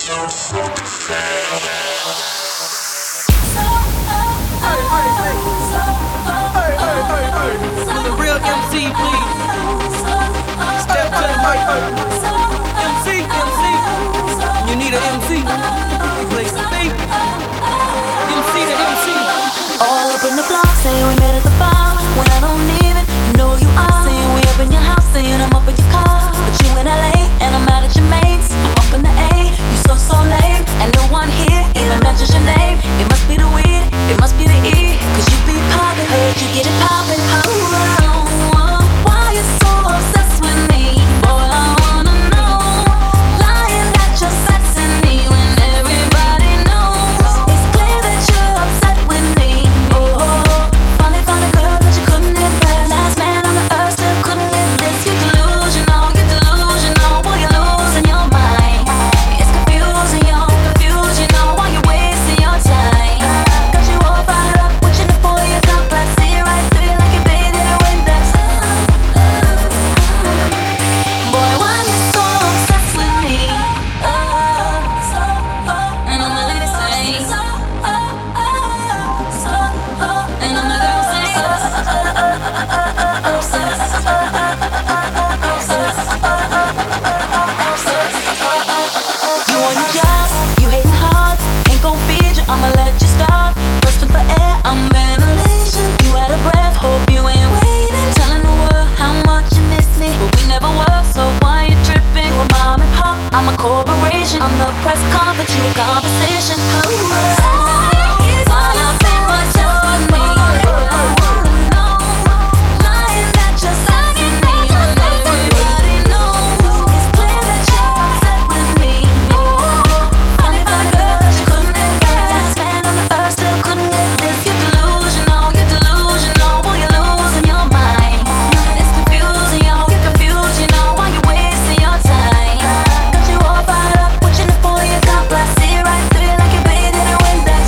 The real MC, please. Step to the mic. MC. You need an MC. Place to be. MC to MC. All up in the block, saying we met at the bar. When I don't even know you are. Saying we up in your house, saying I'm up in your car. But you in LA, and I'm out at your mates. I'm up in the A, you so lame. And no one here even mentions your name. It must be the weed, it must be the E. Cause you be poppin', heard you get it poppin'. Why you so obsessed with me? Boy, I wanna know. Lying that you're sexing me when everybody knows. It's clear that you're upset with me. Oh, finally found a girl that you couldn't impress. Last man on the earth still couldn't live this. You're delusional, boy, you're losing your mind. It's confusing, why you wasting your time? Got you all fired up, wishing for your cup. I see right through you like you bathed in a Windex. Boy, why you so obsessed with me? And all my ladies say, and all my girls say, you on your job, you hating hard, ain't gon' feed you, I'ma let you starve. Thirsting for air, I'm ventilation. You out of breath, hope you ain't waiting. Telling the world how much you miss me, but we never were, so why you tripping? You a mom and pop, I'm a corporation. I'm the press conference, you a conversation. All up in what's just with me. Lying that you're sexing me when everybody knows. It's clear that you're upset with me. Funny about a girl that you couldn't impress. Last man on the earth still couldn't get this. You're delusional, boy, you're losing your mind. It's confusing, why you wasting your time? Got you all fired up, wishing for your cup. I see right through you like you bathed in a Windex.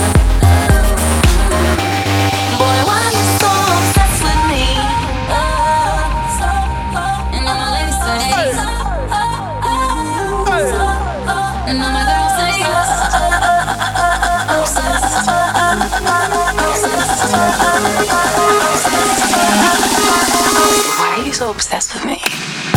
Boy, why you so obsessed with me? And all my ladies say, and all my girls say, why are you so obsessed with me?